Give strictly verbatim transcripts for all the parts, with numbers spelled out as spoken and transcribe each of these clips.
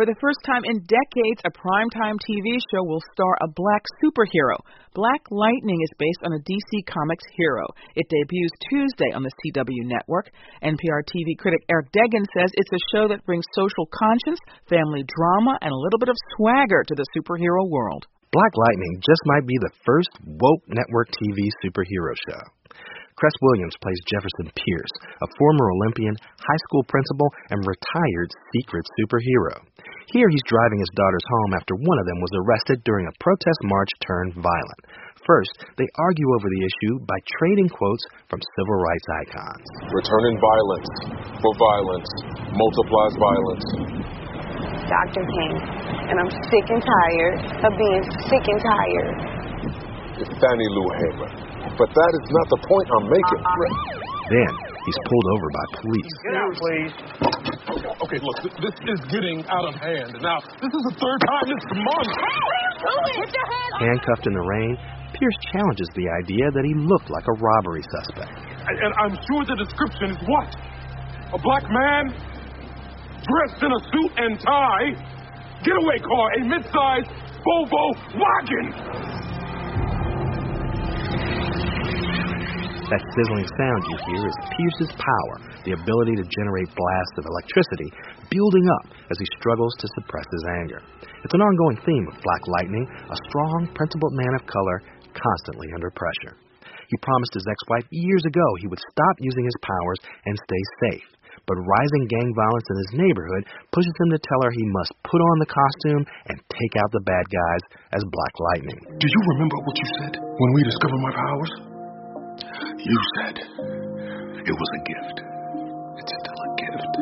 For the first time in decades, a primetime T V show will star a black superhero. Black Lightning is based on a D C Comics hero. It debuts Tuesday on the C W network. N P R T V critic Eric Deggans says it's a show that brings social conscience, family drama, and a little bit of swagger to the superhero world. Black Lightning just might be the first woke network T V superhero show. Cress Williams plays Jefferson Pierce, a former Olympian, high school principal, and retired secret superhero. Here he's driving his daughters home after one of them was arrested during a protest march turned violent. First, they argue over the issue by trading quotes from civil rights icons. Returning violence for violence multiplies violence. Doctor King, and I'm sick and tired of being sick and tired. It's Fannie Lou Hamer. But that is not the point I'm making. Then he's pulled over by police. Get out, please. Okay, look, th- this is getting out of hand. Now, this is the third time this month. Hey, what are you doing? Put your hands up. Handcuffed in the rain, Pierce challenges the idea that he looked like a robbery suspect. And, and I'm sure the description is what? A black man dressed in a suit and tie, getaway car, a mid-sized Volvo wagon. That sizzling sound you hear is Pierce's power, the ability to generate blasts of electricity, building up as he struggles to suppress his anger. It's an ongoing theme of Black Lightning, a strong, principled man of color constantly under pressure. He promised his ex-wife years ago he would stop using his powers and stay safe. But rising gang violence in his neighborhood pushes him to tell her he must put on the costume and take out the bad guys as Black Lightning. Do you remember what you said when we discovered my powers? You said it was a gift. It's still a gift.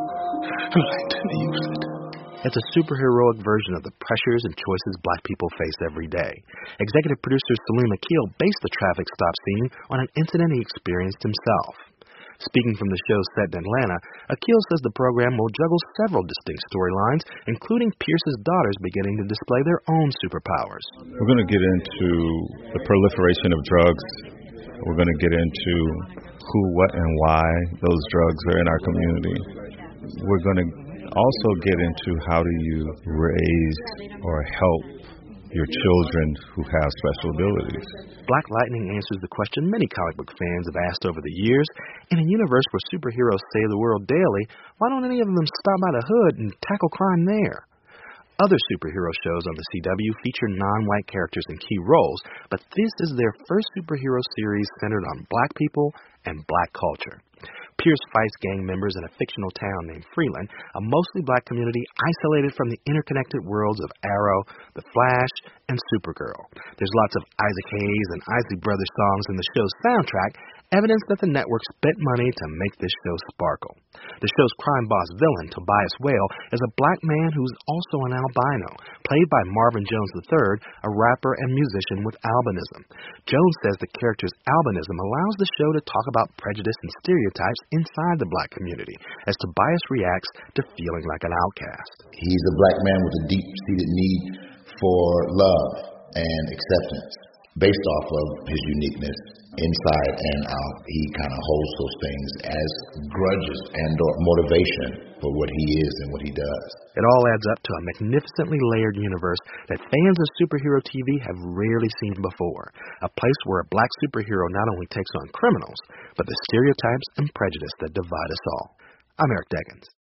And I intend to use it. It's a superheroic version of the pressures and choices black people face every day. Executive producer Salim Akil based the traffic stop scene on an incident he experienced himself. Speaking from the show's set in Atlanta, Akil says the program will juggle several distinct storylines, including Pierce's daughters beginning to display their own superpowers. We're going to get into the proliferation of drugs. We're going to get into who, what, and why those drugs are in our community. We're going to also get into how do you raise or help your children who have special abilities. Black Lightning answers the question many comic book fans have asked over the years. In a universe where superheroes save the world daily, why don't any of them stop by the hood and tackle crime there? Other superhero shows on the C W feature non-white characters in key roles, but this is their first superhero series centered on black people and black culture. Pierce fights gang members in a fictional town named Freeland, a mostly black community isolated from the interconnected worlds of Arrow, The Flash, and Supergirl. There's lots of Isaac Hayes and Isley Brothers songs in the show's soundtrack, evidence that the network spent money to make this show sparkle. The show's crime boss villain, Tobias Whale, is a black man who's also an albino, played by Marvin Jones the third, a rapper and musician with albinism. Jones says the character's albinism allows the show to talk about prejudice and stereotypes inside the black community, as Tobias reacts to feeling like an outcast. He's a black man with a deep-seated need for love and acceptance. Based off of his uniqueness inside and out, he kind of holds those things as grudges and or motivation for what he is and what he does. It all adds up to a magnificently layered universe that fans of superhero T V have rarely seen before. A place where a black superhero not only takes on criminals, but the stereotypes and prejudice that divide us all. I'm Eric Deggans.